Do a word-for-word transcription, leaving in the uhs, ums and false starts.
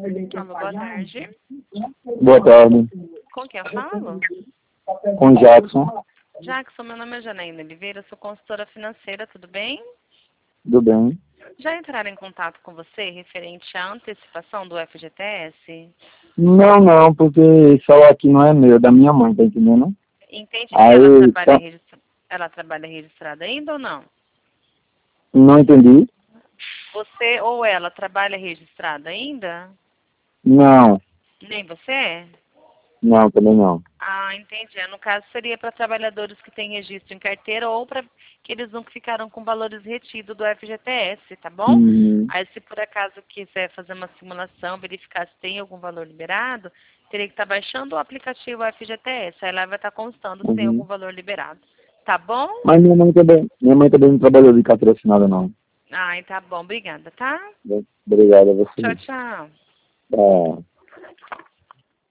Alô, boa tarde. Boa tarde. Com quem eu falo? Com Jackson. Jackson, meu nome é Janaína Oliveira, sou consultora financeira, tudo bem? Tudo bem? Já entraram em contato com você referente à antecipação do F G T S? Não, não, porque esse celular aqui não é meu, é da minha mãe, tá entendendo? Entende que ela Aí, trabalha, tá, registra... ela trabalha registrada ainda ou não? não entendi? Você ou ela trabalha registrada ainda? Não, Nem você? não, também não. Ah, entendi. No caso, seria para trabalhadores que têm registro em carteira ou para aqueles não que ficaram com valores retidos do F G T S, tá bom? Uhum. Aí, se por acaso quiser fazer uma simulação, verificar se tem algum valor liberado, teria que estar baixando o aplicativo F G T S. Aí lá vai estar constando se tem algum Uhum. valor liberado. Tá bom? Mas minha mãe também, minha mãe também não trabalhou de carteira assinada, não. Ai, tá bom. Obrigada, tá? Obrigado a Tchau, você. tchau. Tá.